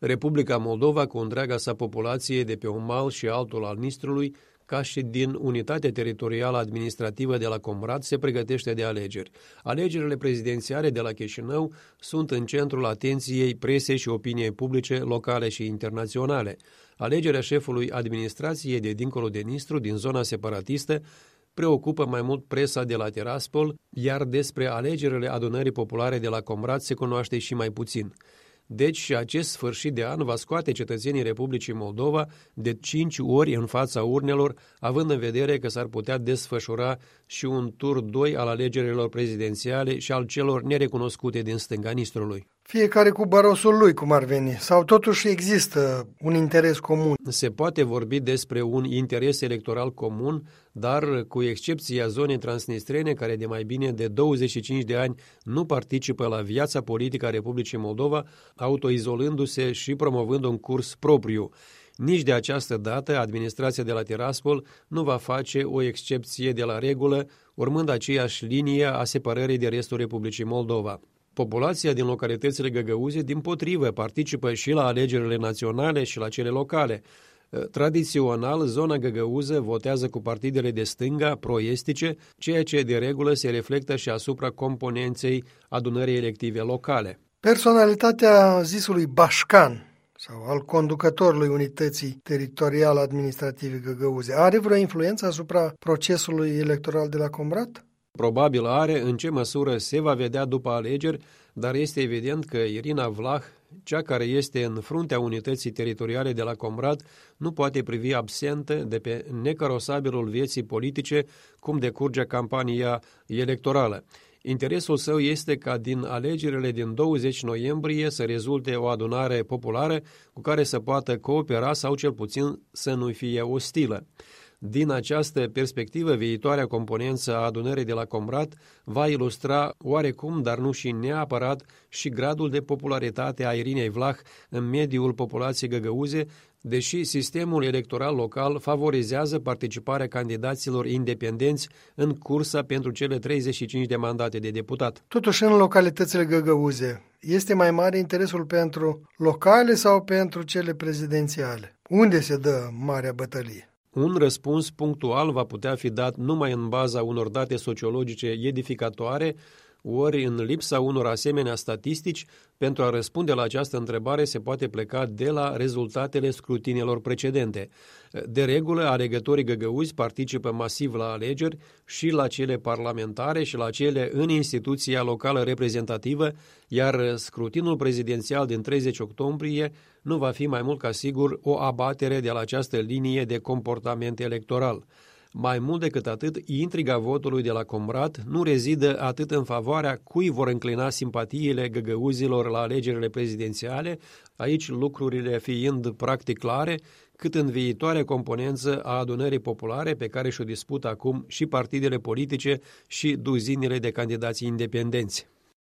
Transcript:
Republica Moldova, cu întreaga sa populație de pe un mal și altul al Nistrului, ca și din unitatea teritorială administrativă de la Comrat, se pregătește de alegeri. Alegerile prezidențiale de la Chișinău sunt în centrul atenției presei și opiniei publice locale și internaționale. Alegerea șefului administrației de dincolo de Nistru, din zona separatistă, preocupă mai mult presa de la Tiraspol, iar despre alegerile adunării populare de la Comrat se cunoaște și mai puțin. Deci, acest sfârșit de an va scoate cetățenii Republicii Moldova de 5 ori în fața urnelor, având în vedere că s-ar putea desfășura și un tur 2 al alegerilor prezidențiale și al celor nerecunoscute din stânga Nistrului. Fiecare cu barosul lui, cum ar veni, sau totuși există un interes comun? Se poate vorbi despre un interes electoral comun, dar cu excepția zonei transnistrene, care de mai bine de 25 de ani nu participă la viața politică a Republicii Moldova, autoizolându-se și promovând un curs propriu. Nici de această dată, administrația de la Tiraspol nu va face o excepție de la regulă, urmând aceeași linie a separării de restul Republicii Moldova. Populația din localitățile găgăuze, dimpotrivă, participă și la alegerile naționale și la cele locale. Tradițional, zona găgăuză votează cu partidele de stânga pro-estice, ceea ce de regulă se reflectă și asupra componenței adunării elective locale. Personalitatea zisului Bașcan sau al conducătorului unității teritoriale administrative găgăuze are vreo influență asupra procesului electoral de la Comrat? Probabil are, în ce măsură se va vedea după alegeri, dar este evident că Irina Vlah, cea care este în fruntea unității teritoriale de la Comrat, nu poate privi absentă de pe necarosabilul vieții politice cum decurge campania electorală. Interesul său este ca din alegerile din 20 noiembrie să rezulte o adunare populară cu care să poată coopera sau cel puțin să nu fie ostilă. Din această perspectivă, viitoarea componență a adunării de la Comrat va ilustra oarecum, dar nu și neapărat, și gradul de popularitate a Irinei Vlah în mediul populației găgăuze, deși sistemul electoral local favorizează participarea candidaților independenți în cursa pentru cele 35 de mandate de deputat. Totuși, în localitățile găgăuze, este mai mare interesul pentru locale sau pentru cele prezidențiale? Unde se dă marea bătălie? Un răspuns punctual va putea fi dat numai în baza unor date sociologice edificatoare, ori în lipsa unor asemenea statistici. Pentru a răspunde la această întrebare se poate pleca de la rezultatele scrutinilor precedente. De regulă, alegătorii găgăuzi participă masiv la alegeri, și la cele parlamentare și la cele în instituția locală reprezentativă, iar scrutinul prezidențial din 30 octombrie nu va fi mai mult ca sigur o abatere de la această linie de comportament electoral. Mai mult decât atât, intriga votului de la Comrat nu rezidă atât în favoarea cui vor înclina simpatiile găgăuzilor la alegerile prezidențiale, aici lucrurile fiind practic clare, cât în viitoarea componență a adunării populare pe care și-o dispută acum și partidele politice și duzinile de candidați independenți.